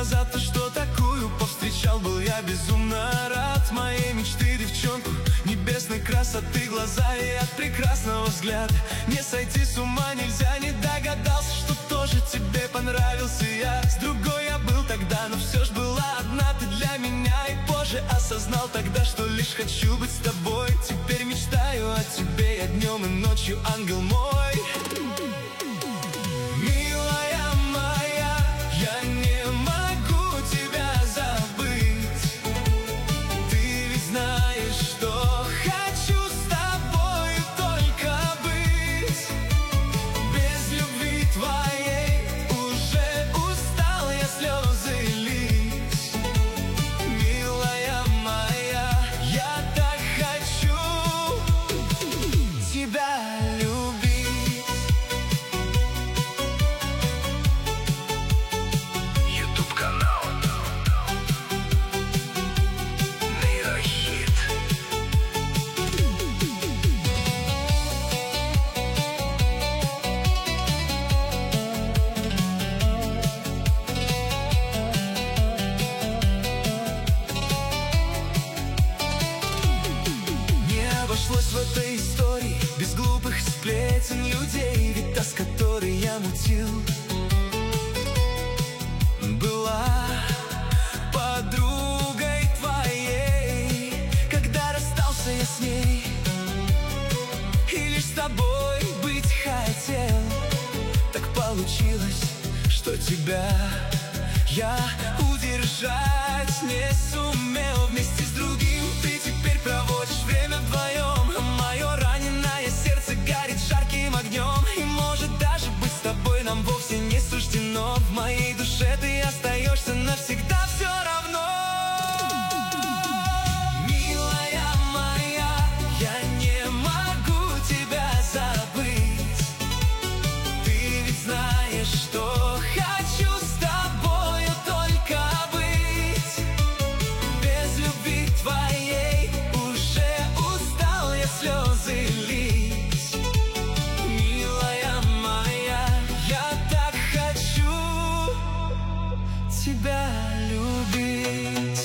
за то, что такую повстречал. Был я безумно рад моей мечты девчонку, небесной красоты глаза и от прекрасного взгляда не сойти с ума нельзя. Не догадался, что тоже тебе понравился я. С другой я был тогда, но все ж была одна ты для меня. И позже осознал тогда, что лишь хочу быть с тобой. Теперь мечтаю о тебе я днем и ночью, ангел мой. Милая моя, я не могу тебя забыть. Ты ведь знаешь, что хочу с тобою только быть. Без любви твоей уже устал я слезы лить. Милая моя, я так хочу тебя любить. YouTube канал Нейрохит. Не обошлось в этой истории без глупых сплетен людей. Ведь та, с которой я мутил, была подругой твоей. Когда расстался я с ней и лишь с тобой быть хотел, так получилось, что тебя я удержать не сумел. Вместе с другим ты теперь проводишь время вдвоем, а мое раненое сердце горит жарким огнем. И может даже быть с тобой нам вовсе не суждено. В моей душе ты остаешься навсегда все равно. Милая моя, я не могу тебя забыть. Ты ведь знаешь, что хочу с тобою только быть. Без любви твоей уже устал я слезы лить. Милая моя, я так хочу тебя любить.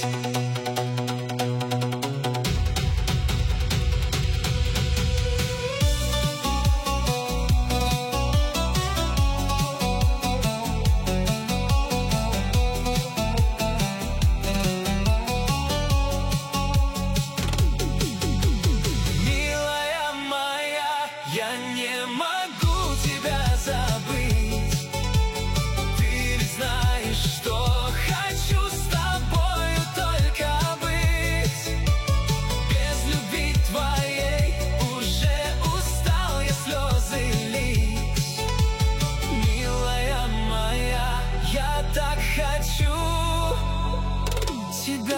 Милая моя, я не могу тебя забыть. Ты ведь знаешь, что хочу с тобою только быть. Без любви твоей уже устал я слезы лить. Милая моя, я так хочу тебя